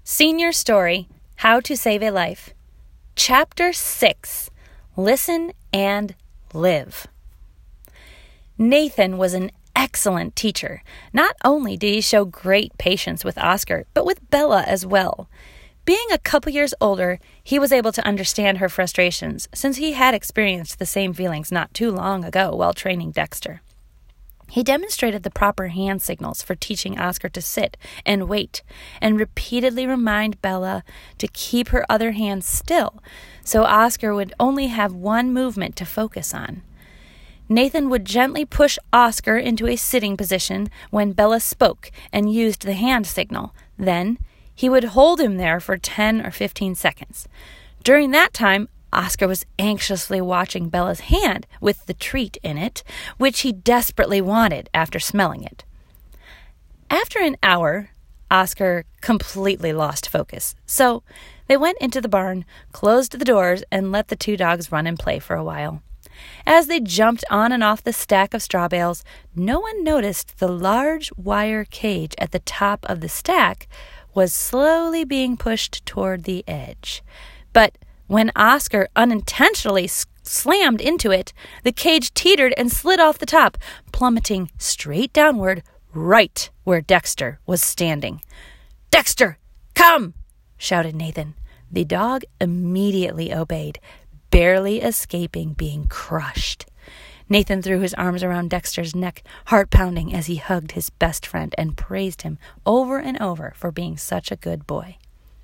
Senior Story, How to Save a Life. Chapter 6, Listen and Live. Nathan was an excellent teacher. Not only did he show great patience with Oscar, but with Bella as well. Being a couple years older, he was able to understand her frustrations, since he had experienced the same feelings not too long ago while training Dexter. He demonstrated the proper hand signals for teaching Oscar to sit and wait, and repeatedly remind Bella to keep her other hand still, so Oscar would only have one movement to focus on. Nathan would gently push Oscar into a sitting position when Bella spoke and used the hand signal. Then he would hold him there for 10 or 15 seconds. During that time, Oscar was anxiously watching Bella's hand with the treat in it, which he desperately wanted after smelling it. After an hour, Oscar completely lost focus, so they went into the barn, closed the doors, and let the two dogs run and play for a while. As they jumped on and off the stack of straw bales, no one noticed the large wire cage at the top of the stack was slowly being pushed toward the edge. But when Oscar unintentionally slammed into it, the cage teetered and slid off the top, plummeting straight downward right where Dexter was standing. "Dexter, come!" shouted Nathan. The dog immediately obeyed, barely escaping being crushed. Nathan threw his arms around Dexter's neck, heart pounding as he hugged his best friend and praised him over and over for being such a good boy.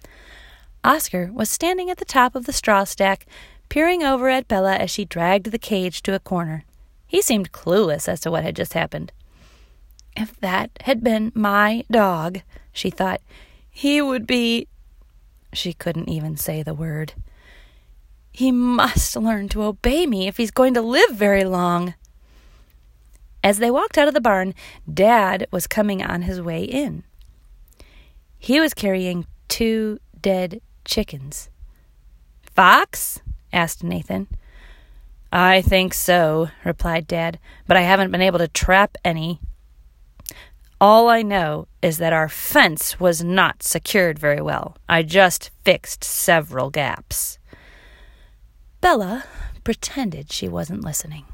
Oscar was standing at the top of the straw stack, peering over at Bella as she dragged the cage to a corner. He seemed clueless as to what had just happened. "If that had been my dog," she thought, "he would be—" She couldn't even say the word. "He must learn to obey me if he's going to live very long." As they walked out of the barn, Dad was coming on his way in. He was carrying 2 dead chickens. "Fox?" asked Nathan. "I think so," replied Dad, "but I haven't been able to trap any. All I know is that our fence was not secured very well. I just fixed several gaps." Bella pretended she wasn't listening.